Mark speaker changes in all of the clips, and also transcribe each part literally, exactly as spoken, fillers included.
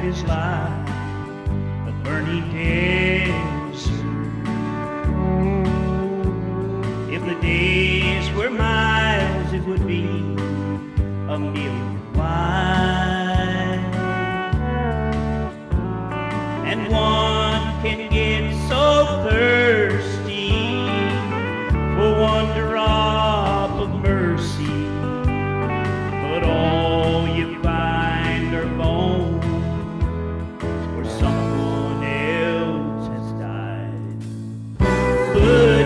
Speaker 1: is like a burning desert. If the days were miles, it would be a million wide. And one can get so thirsty for one drop of mercy, but all you find are bones where someone else has died. But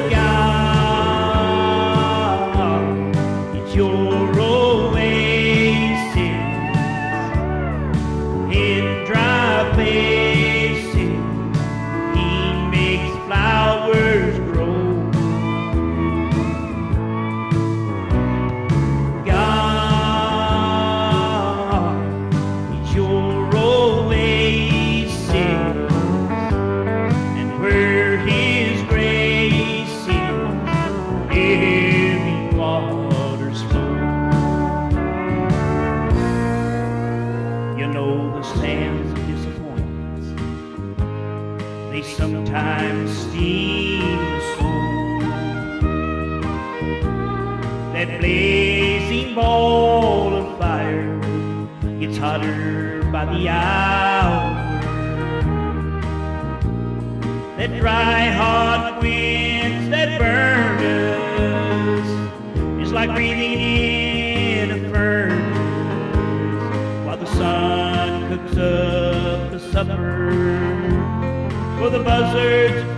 Speaker 1: God, it's your oasis in dry places. He makes flowers grow. God, it's your oasis, and where His grace is, living waters flow. You know the sands of disappointments, they sometimes steam the soul. That blazing ball of fire gets hotter by the hour. That dry, hot winds that burn us is like breathing in a furnace, while the sun cooks up the supper for the buzzards